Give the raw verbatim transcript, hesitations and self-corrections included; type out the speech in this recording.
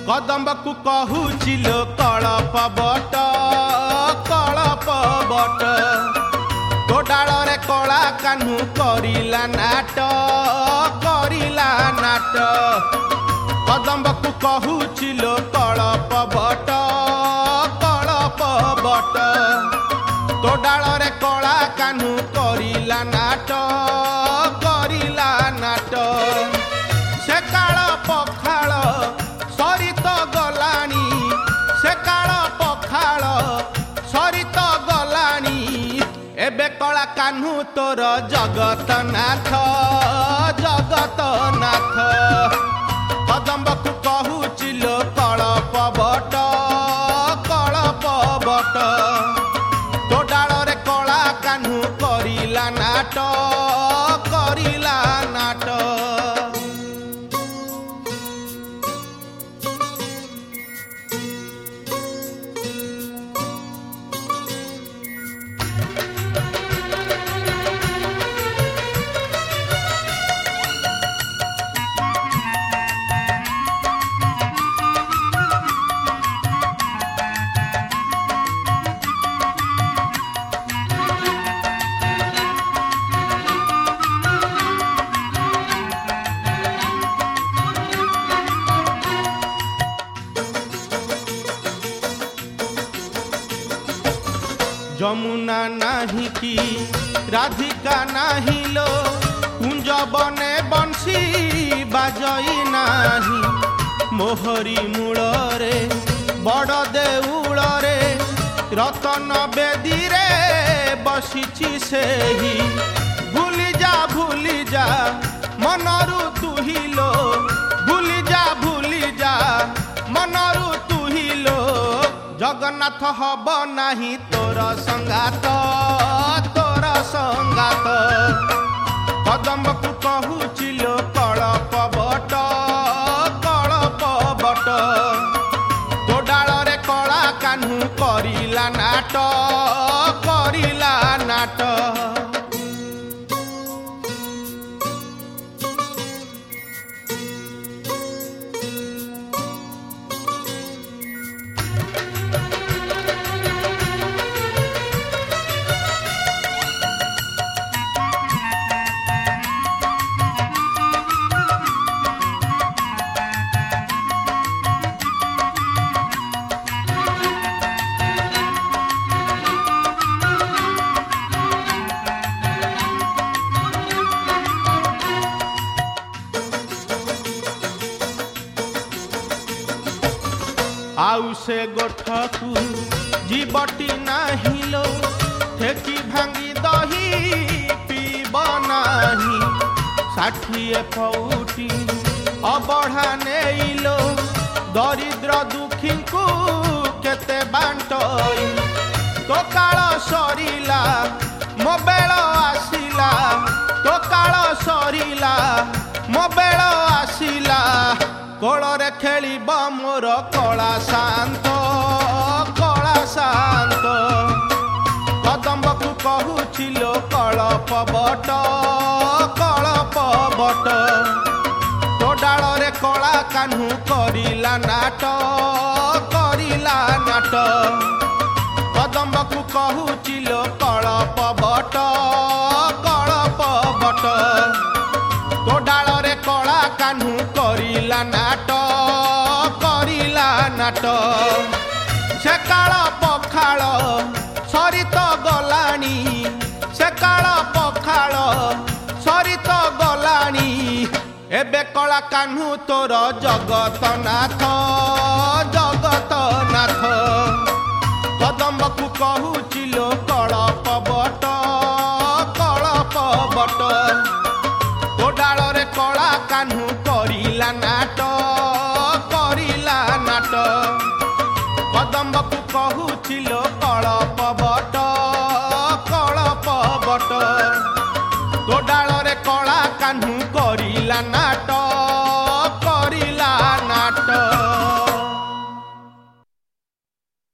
कदम्ब को कहूचिलो कलप but कलप but तो डाल रे कला कान्हू करिला नाट करिला नाट कदम्ब को कहूचिलो कलप बट कलप बट तो डाल रे कला कान्हू करिला नाट करिला नाट से काल पखाल सरित गलानी से काल पखाल सरित गलानी एबे कला कान्हू तोर जगत नाथ जगत नाथ कदम्ब को कहूचिलो कलप बट कलप बट तो डाल रे कला कान्हू करिला नाट करिला नाट যমুনা নাহি কি রাধিকা নাহি লো কুঞ্জ বনে বংশী বাজই নাহি মোহরি মূলরে বড় দেউলরে রতন বেদীরে বসিছি সেহি ভুলি যা ভুলি যা মনরু তুহিলো ভুলি যা ভুলি যা মনরু তুহিলো जगन्नाथ हब नाही तोर संगात तोर संगात कदम्ब को कहूचिलो कलप बट कलप बट तो डाल रे कला कान्हू करिला नाट करिला नाट आउ से गोठकू जीवटी नाहिलो ठेकी भांगी दही पीब नाही षाठिए फौटी अबढ़ा नेइलो दरिद्र दुखी को केते बांटई तो काल सरिला मो बेल आसिला तो काल सरिला मो बेल आसिला कोଳରେ ଖେଳିବ ମୋର କଳା ଶାନ୍ତ କଳା ଶାନ୍ତ କଦମ୍ବକୁ କହୁଚିଲୋ କଳପ ବଟ କଳପ ବଟ ତୋ ଡାଳରେ କଳା କାହ୍ନୁ କରିଲା ନାଟ କରିଲା ନାଟ କଦମ୍ବକୁ କହୁଚିଲୋ କଳପ ବଟ କଳପ ବଟ तो डाल रे कला कान्हू करिला नाट करिला नाट से काल पखाल सरित गलानी से काल पखाल सरित गलानी एबे कला कान्हू तोर जगत नाथ जगत नाथ कदम्ब को कहूचिलो कलप बट कलप बट तो डाल रे कला कान्हू करिला नाट करिला नाट कदम्ब को कहूचिलो कलप बट कलप बट तो डाल रे कला कान्हू करिला नाट।